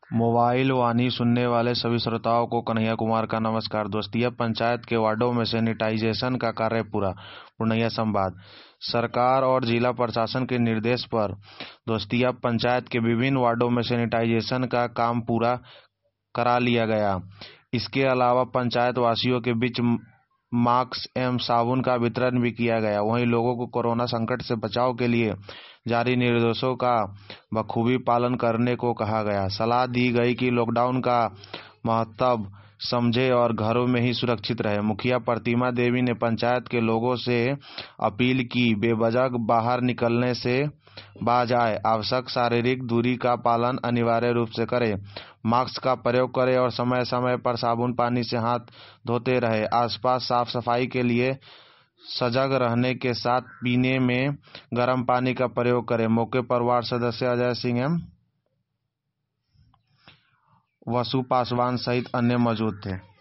Mobile वाणी सुनने वाले सभी श्रोताओं को कन्हैया कुमार का नमस्कार। दोस्तिया पंचायत के वार्डों में सैनिटाइजेशन का कार्य पूरा। पूर्णिया संवाद। सरकार और जिला प्रशासन के निर्देश पर दोस्तिया पंचायत के विभिन्न वार्डों में सैनिटाइजेशन का काम पूरा करा लिया गया। इसके अलावा पंचायत वासियों के बीच मास्क एवं साबुन का वितरण भी किया गया। वहीं लोगों को कोरोना संकट से बचाव के लिए जारी निर्देशों का बखूबी पालन करने को कहा गया। सलाह दी गई कि लॉकडाउन का महत्व समझे और घरों में ही सुरक्षित रहे। मुखिया प्रतिमा देवी ने पंचायत के लोगों से अपील की बेवजह बाहर निकलने से बाज आए, आवश्यक शारीरिक दूरी का पालन अनिवार्य रूप से करें, मास्क का प्रयोग करें और समय समय पर साबुन पानी से हाथ धोते रहे। आसपास साफ सफाई के लिए सजग रहने के साथ पीने में गर्म पानी का प्रयोग करें। मौके पर वार्ड सदस्य अजय सिंह एवं वसु पासवान सहित अन्य मौजूद थे।